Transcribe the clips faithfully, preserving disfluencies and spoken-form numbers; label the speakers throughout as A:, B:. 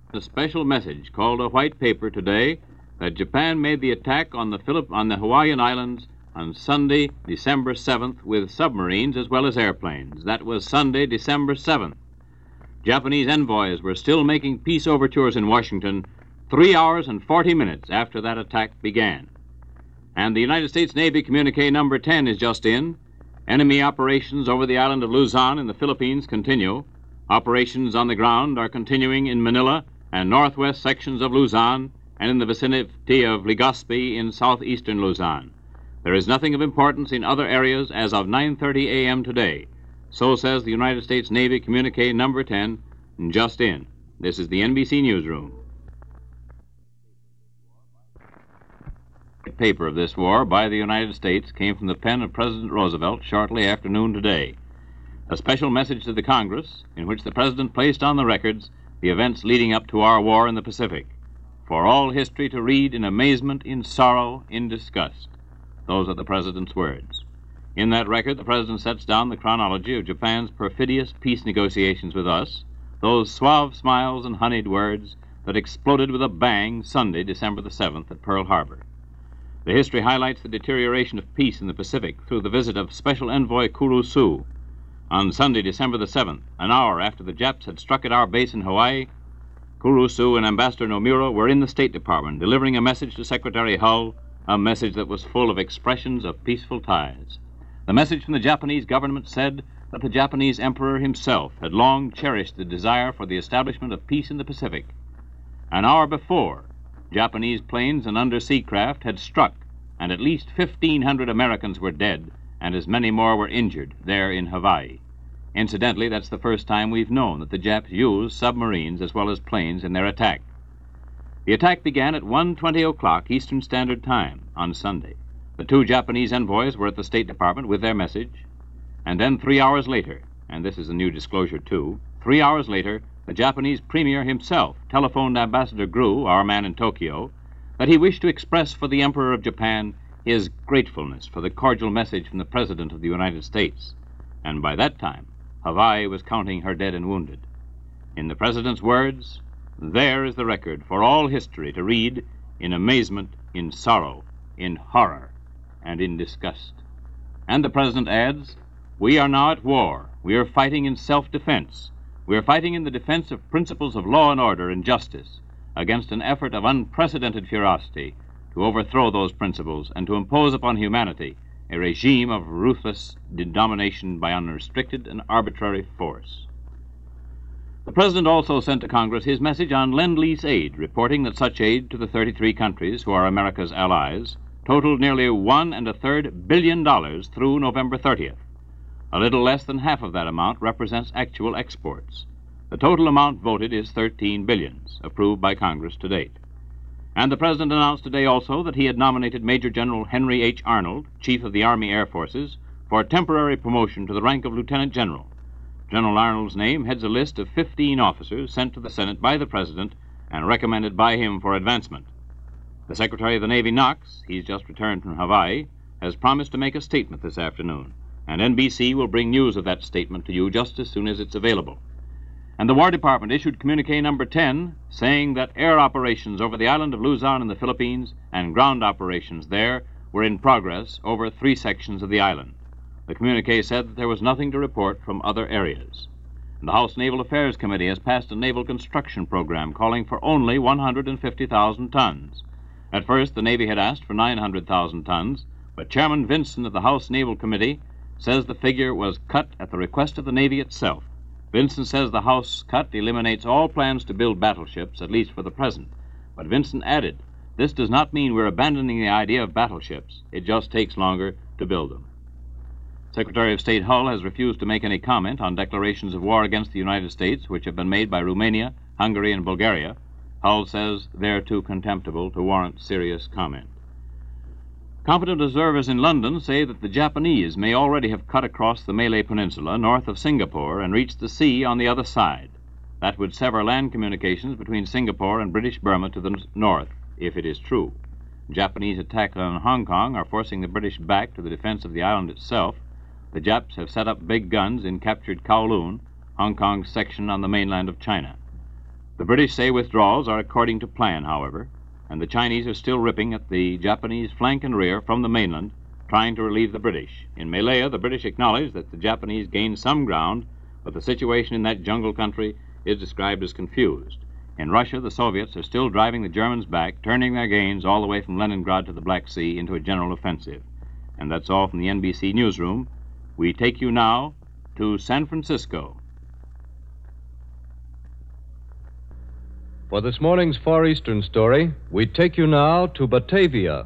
A: A special message called a white paper today that Japan made the attack on the Philip on the Hawaiian Islands on Sunday, December seventh, with submarines as well as airplanes. That was Sunday, December seventh. Japanese envoys were still making peace overtures in Washington three hours and forty minutes after that attack began. And the United States Navy communique number ten is just in. Enemy operations over the island of Luzon in the Philippines continue. Operations on the ground are continuing in Manila and northwest sections of Luzon and in the vicinity of Legazpi in southeastern Luzon. There is nothing of importance in other areas as of nine thirty a.m. today. So says the United States Navy communique number ten, just in. This is the N B C Newsroom. The paper of this war by the United States came from the pen of President Roosevelt shortly after noon today. A special message to the Congress in which the President placed on the records the events leading up to our war in the Pacific. For all history to read in amazement, in sorrow, in disgust. Those are the President's words. In that record, the President sets down the chronology of Japan's perfidious peace negotiations with us, those suave smiles and honeyed words that exploded with a bang Sunday, December the seventh, at Pearl Harbor. The history highlights the deterioration of peace in the Pacific through the visit of Special Envoy Kurusu. On Sunday, December the seventh, an hour after the Japs had struck at our base in Hawaii, Kurusu and Ambassador Nomura were in the State Department delivering a message to Secretary Hull, a message that was full of expressions of peaceful ties. The message from the Japanese government said that the Japanese Emperor himself had long cherished the desire for the establishment of peace in the Pacific. An hour before, Japanese planes and undersea craft had struck, and at least fifteen hundred Americans were dead, and as many more were injured there in Hawaii. Incidentally, that's the first time we've known that the Japs used submarines as well as planes in their attack. The attack began at one twenty o'clock Eastern Standard Time on Sunday. The two Japanese envoys were at the State Department with their message, and then three hours later, and this is a new disclosure too, three hours later, the Japanese premier himself telephoned Ambassador Gru, our man in Tokyo, that he wished to express for the Emperor of Japan his gratefulness for the cordial message from the President of the United States. And by that time, Hawaii was counting her dead and wounded. In the President's words, there is the record for all history to read in amazement, in sorrow, in horror, and in disgust. And the President adds, we are now at war. We are fighting in self-defense. We are fighting in the defense of principles of law and order and justice against an effort of unprecedented ferocity to overthrow those principles and to impose upon humanity a regime of ruthless domination by unrestricted and arbitrary force. The President also sent to Congress his message on Lend-Lease aid, reporting that such aid to the thirty-three countries who are America's allies totaled nearly one and a third billion dollars through November thirtieth. A little less than half of that amount represents actual exports. The total amount voted is thirteen billions, approved by Congress to date. And the President announced today also that he had nominated Major General Henry H. Arnold, Chief of the Army Air Forces, for temporary promotion to the rank of Lieutenant General. General Arnold's name heads a list of fifteen officers sent to the Senate by the President and recommended by him for advancement. The Secretary of the Navy, Knox, he's just returned from Hawaii, has promised to make a statement this afternoon, and N B C will bring news of that statement to you just as soon as it's available. And the War Department issued communique number ten, saying that air operations over the island of Luzon in the Philippines and ground operations there were in progress over three sections of the island. The communique said that there was nothing to report from other areas. And the House Naval Affairs Committee has passed a naval construction program calling for only one hundred fifty thousand tons. At first, the Navy had asked for nine hundred thousand tons, but Chairman Vinson of the House Naval Committee says the figure was cut at the request of the Navy itself. Vinson says the House cut eliminates all plans to build battleships, at least for the present. But Vinson added, this does not mean we're abandoning the idea of battleships. It just takes longer to build them. Secretary of State Hull has refused to make any comment on declarations of war against the United States which have been made by Romania, Hungary, and Bulgaria. Hull says they're too contemptible to warrant serious comment. Competent observers in London say that the Japanese may already have cut across the Malay Peninsula north of Singapore and reached the sea on the other side. That would sever land communications between Singapore and British Burma to the north, if it is true. Japanese attacks on Hong Kong are forcing the British back to the defense of the island itself. The Japs have set up big guns in captured Kowloon, Hong Kong's section on the mainland of China. The British say withdrawals are according to plan, however, and the Chinese are still ripping at the Japanese flank and rear from the mainland, trying to relieve the British. In Malaya, the British acknowledge that the Japanese gained some ground, but the situation in that jungle country is described as confused. In Russia, the Soviets are still driving the Germans back, turning their gains all the way from Leningrad to the Black Sea into a general offensive. And that's all from the N B C newsroom. We take you now to San Francisco.
B: For this morning's Far Eastern story, we take you now to Batavia.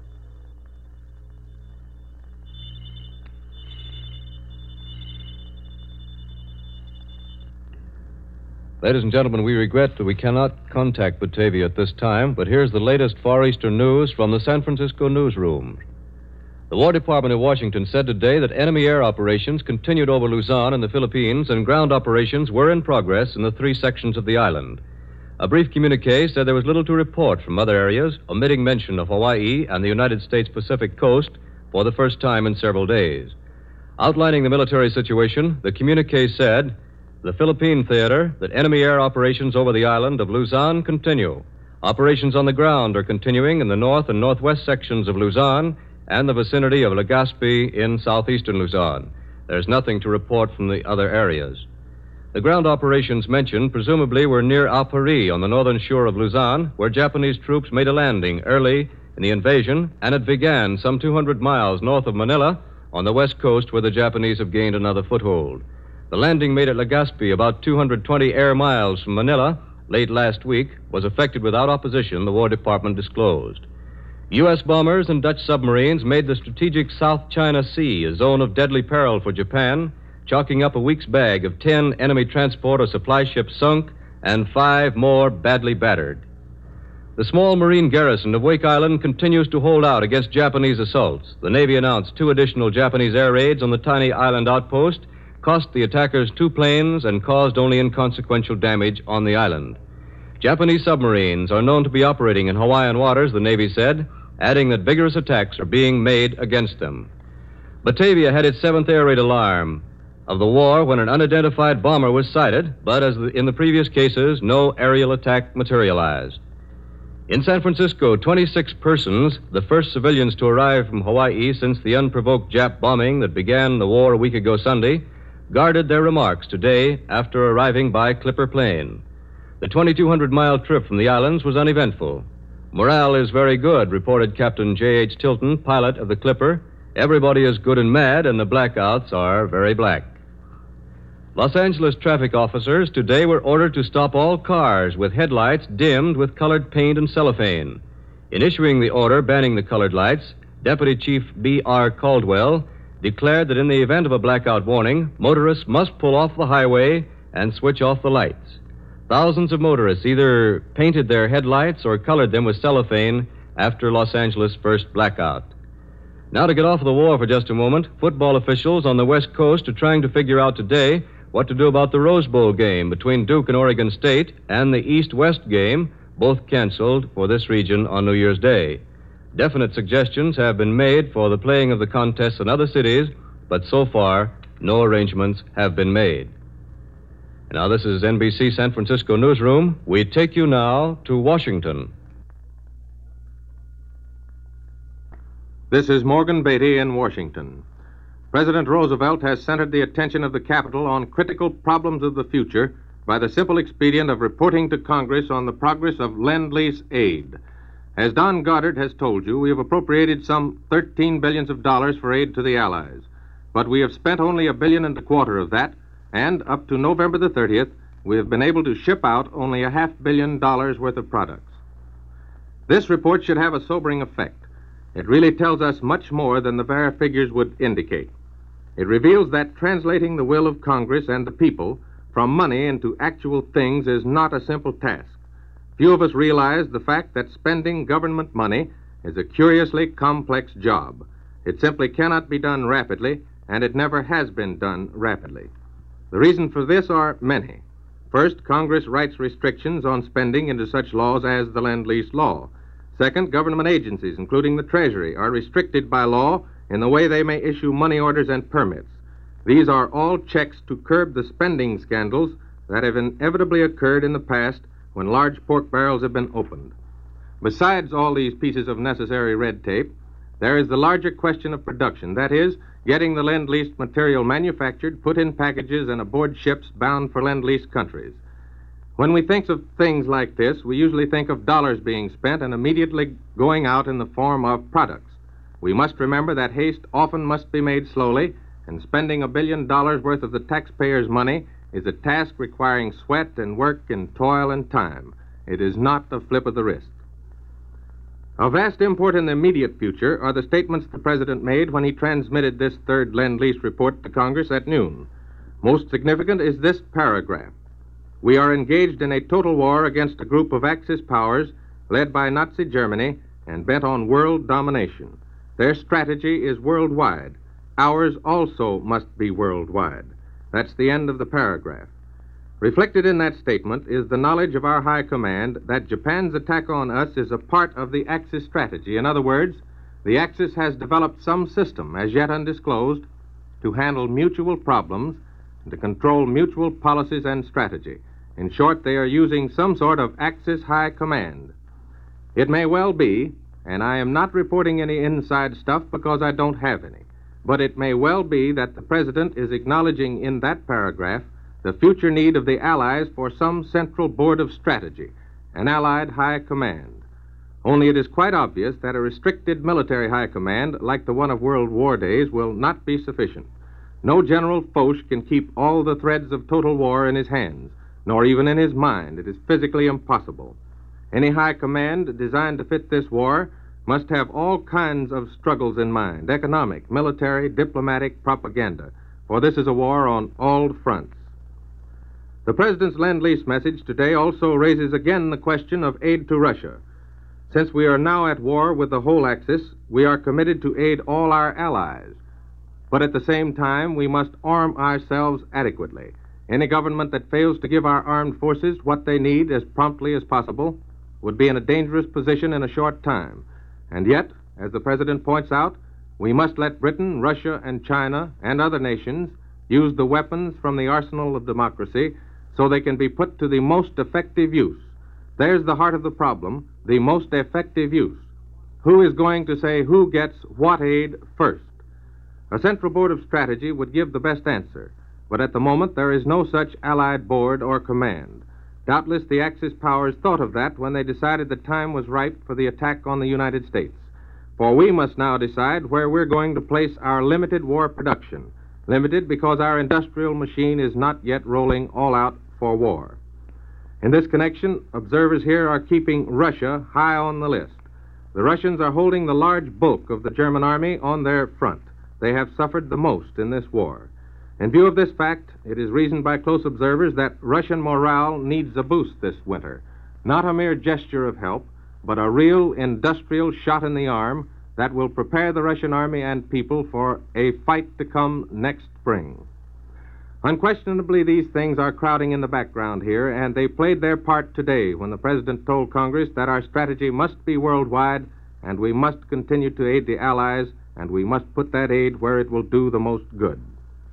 B: Ladies and gentlemen, we regret that we cannot contact Batavia at this time, but here's the latest Far Eastern news from the San Francisco newsroom. The War Department of Washington said today that enemy air operations continued over Luzon in the Philippines and ground operations were in progress in the three sections of the island. A brief communique said there was little to report from other areas, omitting mention of Hawaii and the United States Pacific coast for the first time in several days. Outlining the military situation, the communique said, the Philippine theater, that enemy air operations over the island of Luzon continue. Operations on the ground are continuing in the north and northwest sections of Luzon and the vicinity of Legazpi in southeastern Luzon. There's nothing to report from the other areas. The ground operations mentioned presumably were near Alpari on the northern shore of Luzon, where Japanese troops made a landing early in the invasion, and it began some two hundred miles north of Manila on the west coast where the Japanese have gained another foothold. The landing made at Legazpi, about two hundred twenty air miles from Manila, late last week, was effected without opposition, the War Department disclosed. U S bombers and Dutch submarines made the strategic South China Sea a zone of deadly peril for Japan, chalking up a week's bag of ten enemy transport or supply ships sunk and five more badly battered. The small marine garrison of Wake Island continues to hold out against Japanese assaults. The Navy announced two additional Japanese air raids on the tiny island outpost, cost the attackers two planes, and caused only inconsequential damage on the island. Japanese submarines are known to be operating in Hawaiian waters, the Navy said, adding that vigorous attacks are being made against them. Batavia had its seventh air raid alarm of the war when an unidentified bomber was sighted, but as in the previous cases, no aerial attack materialized. In San Francisco, twenty-six persons, the first civilians to arrive from Hawaii since the unprovoked Jap bombing that began the war a week ago Sunday, guarded their remarks today after arriving by Clipper plane. The twenty-two hundred mile trip from the islands was uneventful. Morale is very good, reported Captain J H Tilton, pilot of the Clipper. Everybody is good and mad, and the blackouts are very black. Los Angeles traffic officers today were ordered to stop all cars with headlights dimmed with colored paint and cellophane. In issuing the order banning the colored lights, Deputy Chief B R Caldwell declared that in the event of a blackout warning, motorists must pull off the highway and switch off the lights. Thousands of motorists either painted their headlights or colored them with cellophane after Los Angeles' first blackout. Now, to get off of the war for just a moment, football officials on the West Coast are trying to figure out today what to do about the Rose Bowl game between Duke and Oregon State and the East-West game, both canceled for this region on New Year's Day. Definite suggestions have been made for the playing of the contests in other cities, but so far, no arrangements have been made. Now, this is N B C San Francisco Newsroom. We take you now to Washington.
C: This is Morgan Beatty in Washington. President Roosevelt has centered the attention of the Capitol on critical problems of the future by the simple expedient of reporting to Congress on the progress of Lend-Lease aid. As Don Goddard has told you, we have appropriated some thirteen billions of dollars for aid to the Allies. But we have spent only a billion and a quarter of that, and up to November the thirtieth, we have been able to ship out only a half billion dollars worth of products. This report should have a sobering effect. It really tells us much more than the bare figures would indicate. It reveals that translating the will of Congress and the people from money into actual things is not a simple task. Few of us realize the fact that spending government money is a curiously complex job. It simply cannot be done rapidly, and it never has been done rapidly. The reasons for this are many. First, Congress writes restrictions on spending into such laws as the Lend-Lease law. Second, government agencies, including the Treasury, are restricted by law in the way they may issue money orders and permits. These are all checks to curb the spending scandals that have inevitably occurred in the past when large pork barrels have been opened. Besides all these pieces of necessary red tape, there is the larger question of production. That is, getting the Lend-Lease material manufactured, put in packages, and aboard ships bound for Lend-Lease countries. When we think of things like this, we usually think of dollars being spent and immediately going out in the form of products. We must remember that haste often must be made slowly, and spending a billion dollars worth of the taxpayers' money is a task requiring sweat and work and toil and time. It is not a flip of the wrist. Of vast import in the immediate future are the statements the President made when he transmitted this third Lend-Lease report to Congress at noon. Most significant is this paragraph. We are engaged in a total war against a group of Axis powers led by Nazi Germany and bent on world domination. Their strategy is worldwide. Ours also must be worldwide. That's the end of the paragraph. Reflected in that statement is the knowledge of our High Command that Japan's attack on us is a part of the Axis strategy. In other words, the Axis has developed some system, as yet undisclosed, to handle mutual problems and to control mutual policies and strategy. In short, they are using some sort of Axis High Command. It may well be, and I am not reporting any inside stuff because I don't have any, but it may well be that the President is acknowledging in that paragraph the future need of the Allies for some central board of strategy, an Allied high command. Only it is quite obvious that a restricted military high command, like the one of World War days, will not be sufficient. No General Foch can keep all the threads of total war in his hands, nor even in his mind. It is physically impossible. Any high command designed to fit this war must have all kinds of struggles in mind, economic, military, diplomatic, propaganda, for this is a war on all fronts. The President's Lend-Lease message today also raises again the question of aid to Russia. Since we are now at war with the whole Axis, we are committed to aid all our allies. But at the same time, we must arm ourselves adequately. Any government that fails to give our armed forces what they need as promptly as possible would be in a dangerous position in a short time. And yet, as the President points out, we must let Britain, Russia, and China, and other nations use the weapons from the arsenal of democracy so they can be put to the most effective use. There's the heart of the problem, the most effective use. Who is going to say who gets what aid first? A central board of strategy would give the best answer, but at the moment there is no such allied board or command. Doubtless the Axis powers thought of that when they decided the time was ripe for the attack on the United States. For we must now decide where we're going to place our limited war production. Limited because our industrial machine is not yet rolling all out for war. In this connection, observers here are keeping Russia high on the list. The Russians are holding the large bulk of the German army on their front. They have suffered the most in this war. In view of this fact, it is reasoned by close observers that Russian morale needs a boost this winter. Not a mere gesture of help, but a real industrial shot in the arm that will prepare the Russian army and people for a fight to come next spring. Unquestionably, these things are crowding in the background here, and they played their part today when the President told Congress that our strategy must be worldwide, and we must continue to aid the Allies, and we must put that aid where it will do the most good.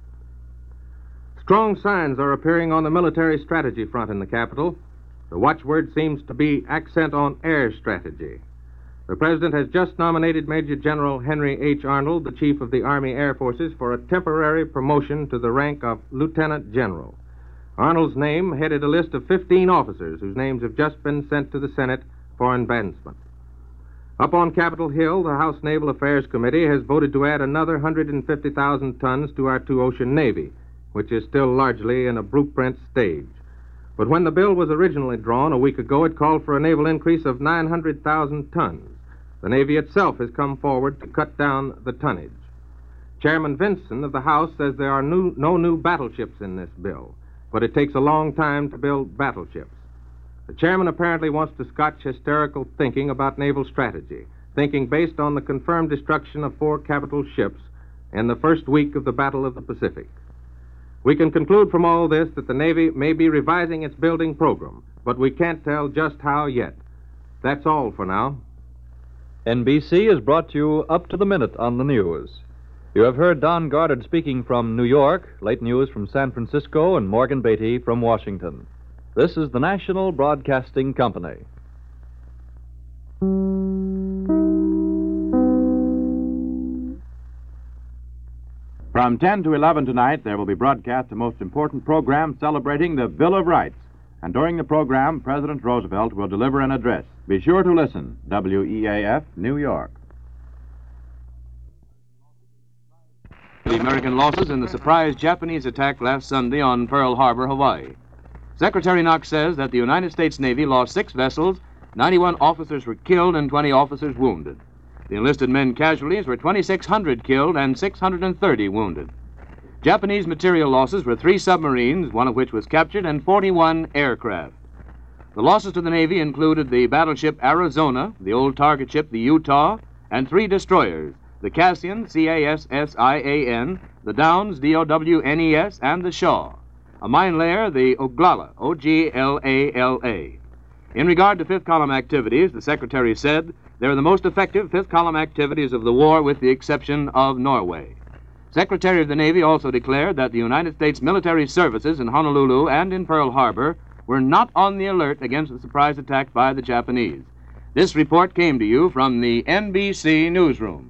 C: Strong signs are appearing on the military strategy front in the capital. The watchword seems to be accent on air strategy. The President has just nominated Major General Henry H. Arnold, the Chief of the Army Air Forces, for a temporary promotion to the rank of Lieutenant General. Arnold's name headed a list of fifteen officers whose names have just been sent to the Senate for advancement. Up on Capitol Hill, the House Naval Affairs Committee has voted to add another one hundred fifty thousand tons to our two-ocean Navy, which is still largely in a blueprint stage. But when the bill was originally drawn a week ago, it called for a naval increase of nine hundred thousand tons. The Navy itself has come forward to cut down the tonnage. Chairman Vinson of the House says there are new, no new battleships in this bill, but it takes a long time to build battleships. The chairman apparently wants to scotch hysterical thinking about naval strategy, thinking based on the confirmed destruction of four capital ships in the first week of the Battle of the Pacific. We can conclude from all this that the Navy may be revising its building program, but we can't tell just how yet. That's all for now.
D: N B C is brought to you up to the minute on the news. You have heard Don Goddard speaking from New York, late news from San Francisco, and Morgan Beatty from Washington. This is the National Broadcasting Company.
E: From ten to eleven tonight, there will be broadcast the most important program celebrating the Bill of Rights. And during the program, President Roosevelt will deliver an address. Be sure to listen. W E A F, New York.
F: The American losses in the surprise Japanese attack last Sunday on Pearl Harbor, Hawaii. Secretary Knox says that the United States Navy lost six vessels, ninety-one officers were killed, and twenty officers wounded. The enlisted men casualties were twenty-six hundred killed and six hundred thirty wounded. Japanese material losses were three submarines, one of which was captured, and forty-one aircraft. The losses to the Navy included the battleship Arizona, the old target ship the Utah, and three destroyers, the Cassian, C A S S I A N, the Downs, D O W N E S, and the Shaw. A mine layer, the Oglala, O G L A L A. In regard to fifth column activities, the Secretary said they were the most effective fifth column activities of the war with the exception of Norway. Secretary of the Navy also declared that the United States military services in Honolulu and in Pearl Harbor were not on the alert against the surprise attack by the Japanese. This report came to you from the N B C newsroom.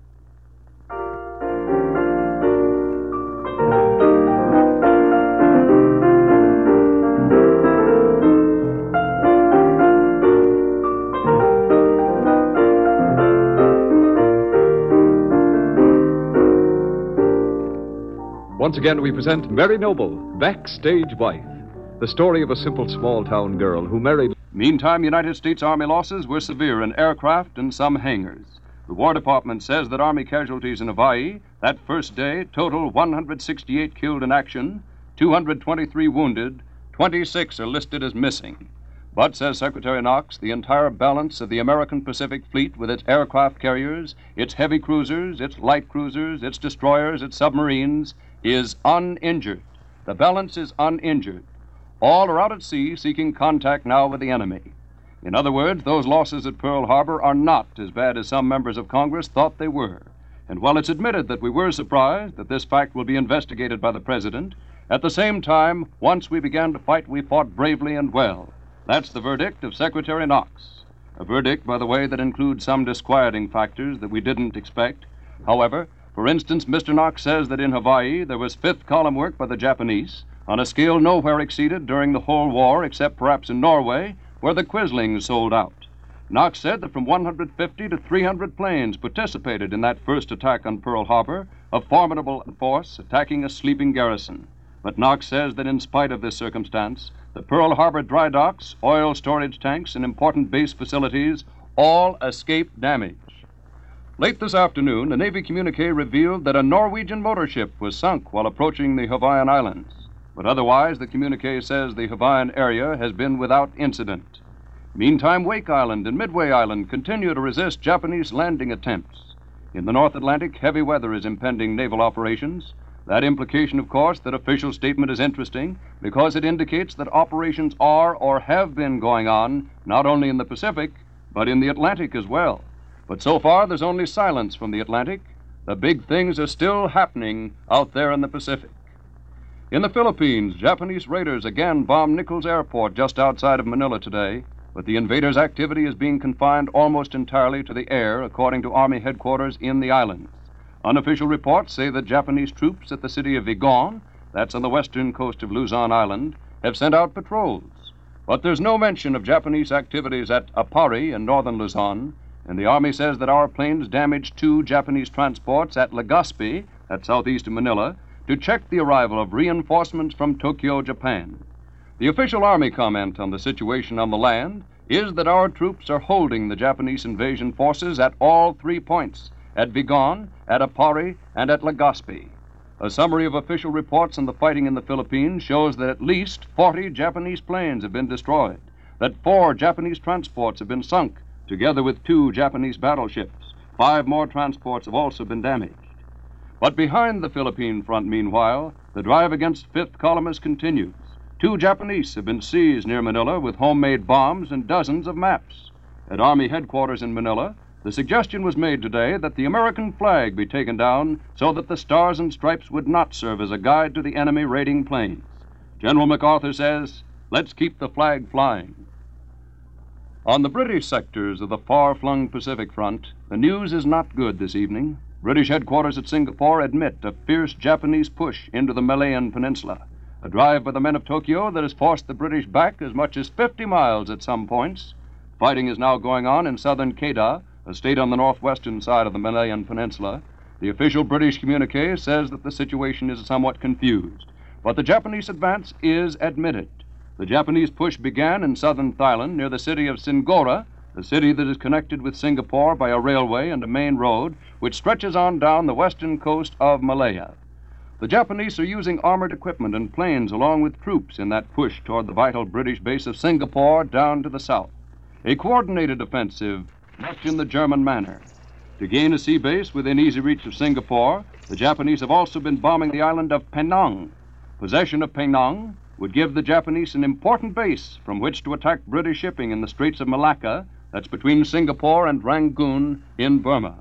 D: Once again, we present Mary Noble, Backstage Wife, the story of a simple small-town girl who married...
G: Meantime, United States Army losses were severe in aircraft and some hangars. The War Department says that Army casualties in Hawaii that first day total one hundred sixty-eight killed in action, two hundred twenty-three wounded, twenty-six are listed as missing. But, says Secretary Knox, the entire balance of the American Pacific Fleet with its aircraft carriers, its heavy cruisers, its light cruisers, its destroyers, its submarines, is uninjured. The balance is uninjured. All are out at sea seeking contact now with the enemy. In other words, those losses at Pearl Harbor are not as bad as some members of Congress thought they were. And while it's admitted that we were surprised that this fact will be investigated by the President, at the same time, once we began to fight, we fought bravely and well. That's the verdict of Secretary Knox. A verdict, by the way, that includes some disquieting factors that we didn't expect. However, for instance, Mister Knox says that in Hawaii there was fifth column work by the Japanese on a scale nowhere exceeded during the whole war, except perhaps in Norway, where the Quislings sold out. Knox said that from one hundred fifty to three hundred planes participated in that first attack on Pearl Harbor, a formidable force attacking a sleeping garrison. But Knox says that in spite of this circumstance, the Pearl Harbor dry docks, oil storage tanks, and important base facilities all escaped damage. Late this afternoon, a Navy communique revealed that a Norwegian motor ship was sunk while approaching the Hawaiian Islands. But otherwise, the communique says the Hawaiian area has been without incident. Meantime, Wake Island and Midway Island continue to resist Japanese landing attempts. In the North Atlantic, heavy weather is impending naval operations. That implication, of course, that official statement is interesting because it indicates that operations are or have been going on not only in the Pacific, but in the Atlantic as well. But so far, there's only silence from the Atlantic. The big things are still happening out there in the Pacific. In the Philippines, Japanese raiders again bombed Nichols Airport just outside of Manila today, but the invaders' activity is being confined almost entirely to the air, according to Army headquarters in the islands. Unofficial reports say that Japanese troops at the city of Vigan, that's on the western coast of Luzon Island, have sent out patrols. But there's no mention of Japanese activities at Apari in northern Luzon, and the Army says that our planes damaged two Japanese transports at Legazpi, that's southeast of Manila, to check the arrival of reinforcements from Tokyo, Japan. The official Army comment on the situation on the land is that our troops are holding the Japanese invasion forces at all three points, at Vigan, at Apari, and at Legazpi. A summary of official reports on the fighting in the Philippines shows that at least forty Japanese planes have been destroyed, that four Japanese transports have been sunk, together with two Japanese battleships. Five more transports have also been damaged. But behind the Philippine front, meanwhile, the drive against fifth columnists continues. Two Japanese have been seized near Manila with homemade bombs and dozens of maps. At Army headquarters in Manila, the suggestion was made today that the American flag be taken down so that the stars and stripes would not serve as a guide to the enemy raiding planes. General MacArthur says, Let's keep the flag flying. On the British sectors of the far-flung Pacific front, the news is not good this evening. British headquarters at Singapore admit a fierce Japanese push into the Malayan Peninsula, a drive by the men of Tokyo that has forced the British back as much as fifty miles at some points. Fighting is now going on in southern Kedah, a state on the northwestern side of the Malayan Peninsula. The official British communique says that the situation is somewhat confused, but the Japanese advance is admitted. The Japanese push began in southern Thailand near the city of Singora, a city that is connected with Singapore by a railway and a main road which stretches on down the western coast of Malaya. The Japanese are using armored equipment and planes along with troops in that push toward the vital British base of Singapore down to the south. A coordinated offensive, much in the German manner. To gain a sea base within easy reach of Singapore, the Japanese have also been bombing the island of Penang. Possession of Penang would give the Japanese an important base from which to attack British shipping in the Straits of Malacca, that's between Singapore and Rangoon in Burma.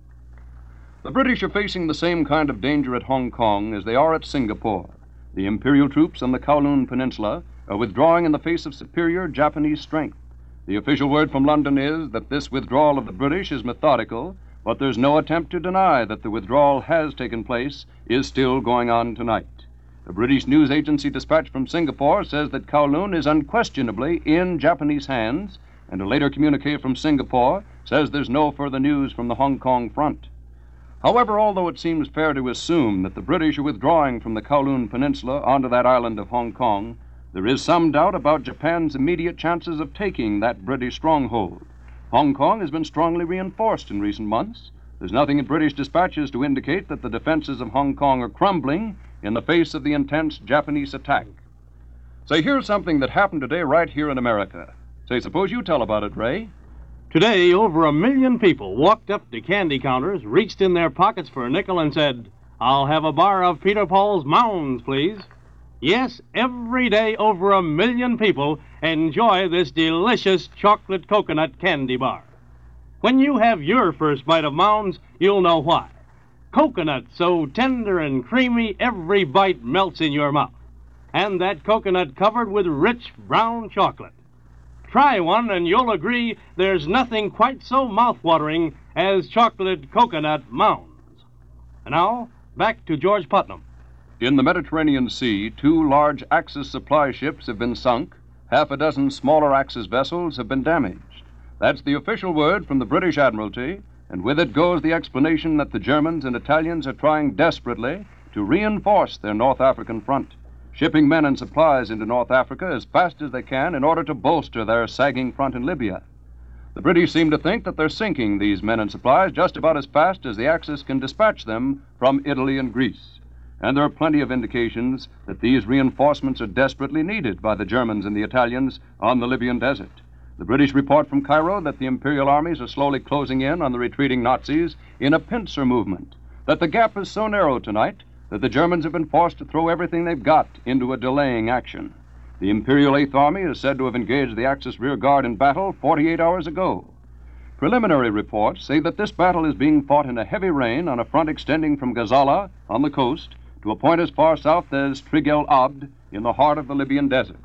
G: The British are facing the same kind of danger at Hong Kong as they are at Singapore. The Imperial troops on the Kowloon Peninsula are withdrawing in the face of superior Japanese strength. The official word from London is that this withdrawal of the British is methodical, but there's no attempt to deny that the withdrawal has taken place, is still going on tonight. A British news agency dispatch from Singapore says that Kowloon is unquestionably in Japanese hands, and a later communique from Singapore says there's no further news from the Hong Kong front. However, although it seems fair to assume that the British are withdrawing from the Kowloon Peninsula onto that island of Hong Kong, there is some doubt about Japan's immediate chances of taking that British stronghold. Hong Kong has been strongly reinforced in recent months. There's nothing in British dispatches to indicate that the defenses of Hong Kong are crumbling in the face of the intense Japanese attack. Say, here's something that happened today right here in America. Say, suppose you tell about it, Ray.
H: Today, over a million people walked up to candy counters, reached in their pockets for a nickel, and said, "I'll have a bar of Peter Paul's Mounds, please." Yes, every day over a million people enjoy this delicious chocolate coconut candy bar. When you have your first bite of Mounds, you'll know why. Coconut so tender and creamy, every bite melts in your mouth. And that coconut covered with rich brown chocolate. Try one and you'll agree there's nothing quite so mouth-watering as chocolate coconut Mounds. And now, back to George Putnam.
G: In the Mediterranean Sea, two large Axis supply ships have been sunk. Half a dozen smaller Axis vessels have been damaged. That's the official word from the British Admiralty, and with it goes the explanation that the Germans and Italians are trying desperately to reinforce their North African front, shipping men and supplies into North Africa as fast as they can in order to bolster their sagging front in Libya. The British seem to think that they're sinking these men and supplies just about as fast as the Axis can dispatch them from Italy and Greece. And there are plenty of indications that these reinforcements are desperately needed by the Germans and the Italians on the Libyan desert. The British report from Cairo that the Imperial armies are slowly closing in on the retreating Nazis in a pincer movement, that the gap is so narrow tonight that the Germans have been forced to throw everything they've got into a delaying action. The Imperial Eighth Army is said to have engaged the Axis rear guard in battle forty-eight hours ago. Preliminary reports say that this battle is being fought in a heavy rain on a front extending from Gazala on the coast to a point as far south as Trig el Abd in the heart of the Libyan desert.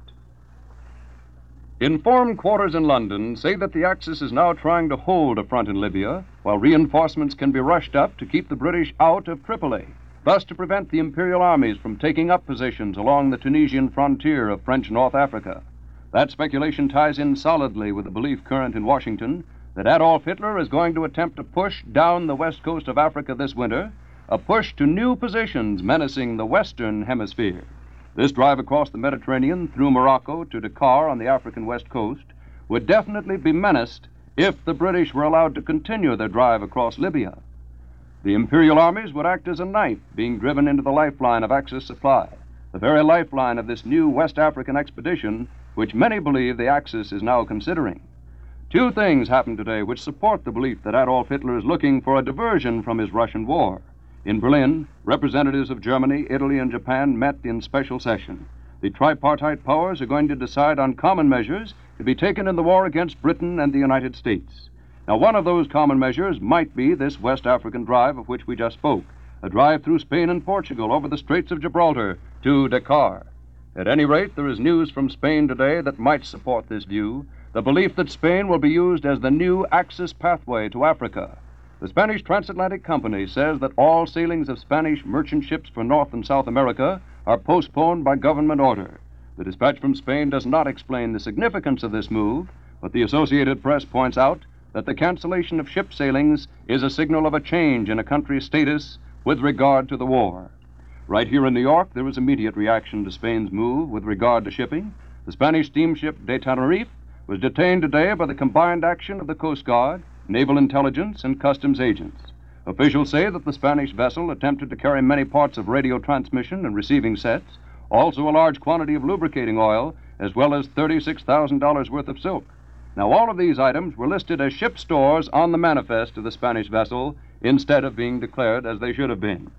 G: Informed quarters in London say that the Axis is now trying to hold a front in Libya, while reinforcements can be rushed up to keep the British out of Tripoli, thus to prevent the Imperial armies from taking up positions along the Tunisian frontier of French North Africa. That speculation ties in solidly with the belief current in Washington that Adolf Hitler is going to attempt to push down the west coast of Africa this winter, a push to new positions menacing the Western Hemisphere. This drive across the Mediterranean through Morocco to Dakar on the African west coast would definitely be menaced if the British were allowed to continue their drive across Libya. The Imperial armies would act as a knife being driven into the lifeline of Axis supply, the very lifeline of this new West African expedition, which many believe the Axis is now considering. Two things happened today which support the belief that Adolf Hitler is looking for a diversion from his Russian war. In Berlin, representatives of Germany, Italy, and Japan met in special session. The tripartite powers are going to decide on common measures to be taken in the war against Britain and the United States. Now, one of those common measures might be this West African drive of which we just spoke, a drive through Spain and Portugal over the Straits of Gibraltar to Dakar. At any rate, there is news from Spain today that might support this view, the belief that Spain will be used as the new Axis pathway to Africa. The Spanish Transatlantic Company says that all sailings of Spanish merchant ships for North and South America are postponed by government order. The dispatch from Spain does not explain the significance of this move, but the Associated Press points out that the cancellation of ship sailings is a signal of a change in a country's status with regard to the war. Right here in New York, there was immediate reaction to Spain's move with regard to shipping. The Spanish steamship De Tenerife was detained today by the combined action of the Coast Guard, Naval Intelligence, and Customs agents. Officials say that the Spanish vessel attempted to carry many parts of radio transmission and receiving sets, also a large quantity of lubricating oil, as well as thirty-six thousand dollars worth of silk. Now, all of these items were listed as ship stores on the manifest of the Spanish vessel instead of being declared as they should have been.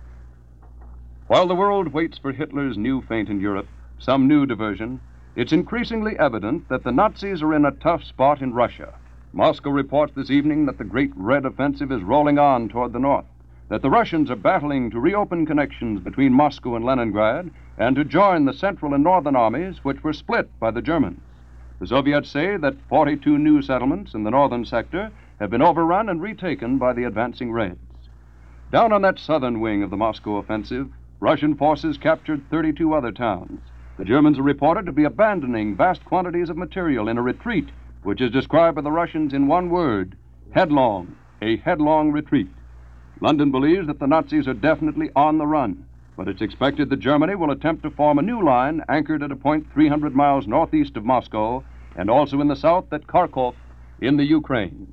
G: While the world waits for Hitler's new feint in Europe, some new diversion, it's increasingly evident that the Nazis are in a tough spot in Russia. Moscow reports this evening that the Great Red Offensive is rolling on toward the north, that the Russians are battling to reopen connections between Moscow and Leningrad and to join the Central and Northern armies, which were split by the Germans. The Soviets say that forty-two new settlements in the northern sector have been overrun and retaken by the advancing Reds. Down on that southern wing of the Moscow offensive, Russian forces captured thirty-two other towns. The Germans are reported to be abandoning vast quantities of material in a retreat, which is described by the Russians in one word: headlong, a headlong retreat. London believes that the Nazis are definitely on the run, but it's expected that Germany will attempt to form a new line anchored at a point three hundred miles northeast of Moscow and also in the south at Kharkov in the Ukraine.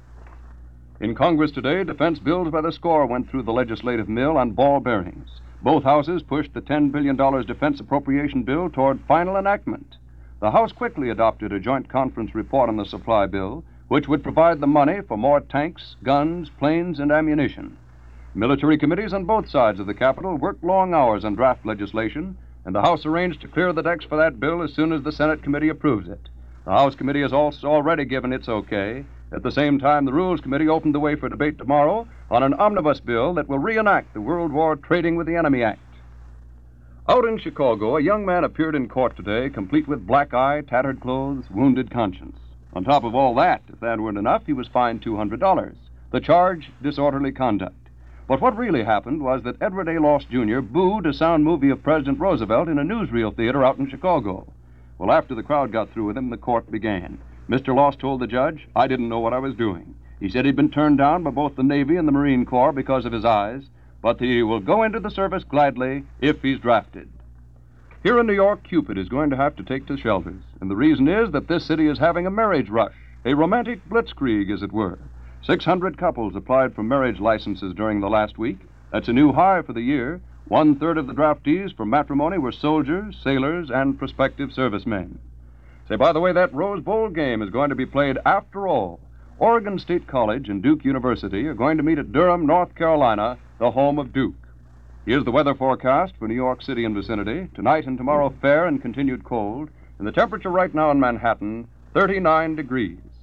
G: In Congress today, defense bills by the score went through the legislative mill on ball bearings. Both houses pushed the ten billion dollars defense appropriation bill toward final enactment. The House quickly adopted a joint conference report on the supply bill, which would provide the money for more tanks, guns, planes, and ammunition. Military committees on both sides of the Capitol worked long hours on draft legislation, and the House arranged to clear the decks for that bill as soon as the Senate committee approves it. The House committee has also already given its okay. At the same time, the Rules Committee opened the way for debate tomorrow on an omnibus bill that will reenact the World War Trading with the Enemy Act. Out in Chicago, a young man appeared in court today, complete with black eye, tattered clothes, wounded conscience. On top of all that, if that weren't enough, he was fined two hundred dollars. The charge, disorderly conduct. But what really happened was that Edward A. Loss, Junior booed a sound movie of President Roosevelt in a newsreel theater out in Chicago. Well, after the crowd got through with him, the court began. Mister Loss told the judge, "I didn't know what I was doing." He said he'd been turned down by both the Navy and the Marine Corps because of his eyes, but that he will go into the service gladly if he's drafted. Here in New York, Cupid is going to have to take to shelters, and the reason is that this city is having a marriage rush, a romantic blitzkrieg, as it were. six hundred couples applied for marriage licenses during the last week. That's a new high for the year. One-third of the draftees for matrimony were soldiers, sailors, and prospective servicemen. Say, by the way, that Rose Bowl game is going to be played after all. Oregon State College and Duke University are going to meet at Durham, North Carolina, the home of Duke. Here's the weather forecast for New York City and vicinity. Tonight and tomorrow, fair and continued cold. And the temperature right now in Manhattan, thirty-nine degrees.